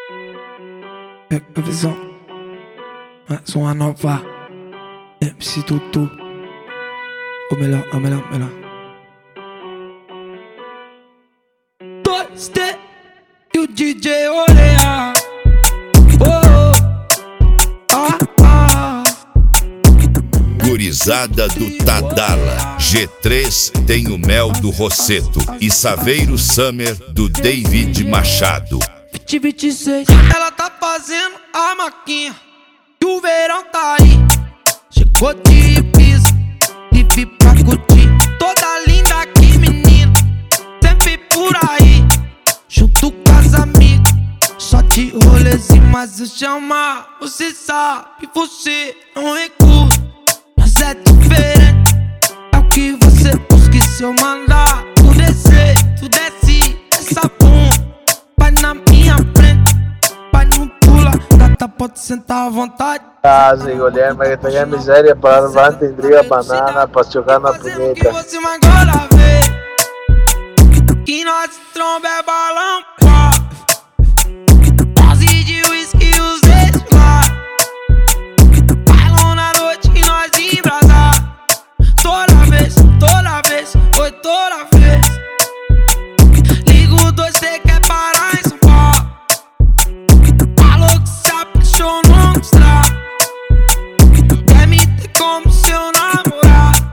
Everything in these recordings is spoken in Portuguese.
Pega a visão, mais uma nova MC Tutu. O melhor. 2D e o DJ Oreia. Gurizada do Tadala, G3 tem o Mel do Rosseto e Saveiro Summer do David Machado. 26, ela tá fazendo a maquinha e o verão tá aí. Chegou de piso e vi pra curtir. Toda linda aqui, menina, sempre por aí, junto com as amigas, só de rolezinho. Mas eu chamar, você sabe, você não recusa. Mas é diferente, é o que você busca. E se eu mandar tu descer, tu desce essa bunda, vai na minha frente, vai não pula. Gata pode sentar à vontade. Casa e Guilherme, que tenha miséria para levar a banana para jogar na punheta. Que você vai agora ver que nós tromba é balão, pá. Dose de whisky e os ex lá. Bailão na noite e nós embrasar. Toda vez, foi toda vez. Ligo o 2, cê quer parar em São Paulo. Falou que se apaixonou no estrado. Quer me ter como seu namorado.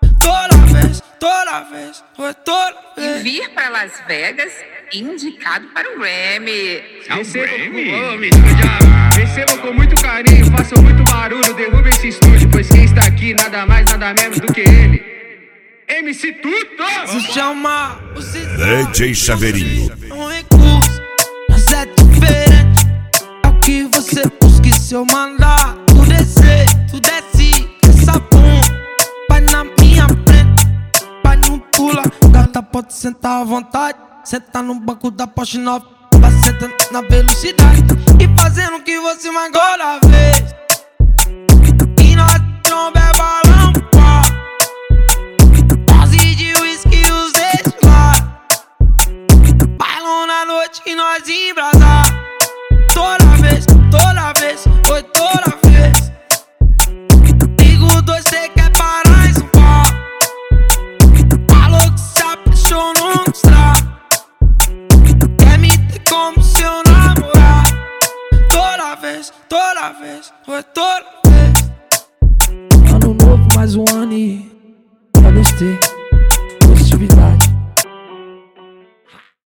Toda vez, foi toda vez. E vir para Las Vegas, indicado para o Grammy. Recebo com muito carinho, façam muito barulho, derrube esse estúdio, pois quem está aqui nada mais, nada menos do que ele, MC Tutu! Se chama o DJ Chaveirinho. não recusa, mas é diferente, é o que você busca. E se eu mandar tu descer, tu desce essa bunda, vai na minha frente, vai não pula. Gata pode sentar à vontade, senta no banco da Porsche 9, vai sentando na velocidade e fazendo o que você mais gosta vez. E nós tromba é balão, pá. Dose de whisky e os ex lá. Bailão na noite e nós embrasar. Toda vez, foi toda vez. Ligo o 2, cê quer parar em São Paulo. Falou que se apaixonou no estrado. Quer me ter como seu namorado. Toda vez, foi toda vez. Ano novo, mais um ano e pra besteira.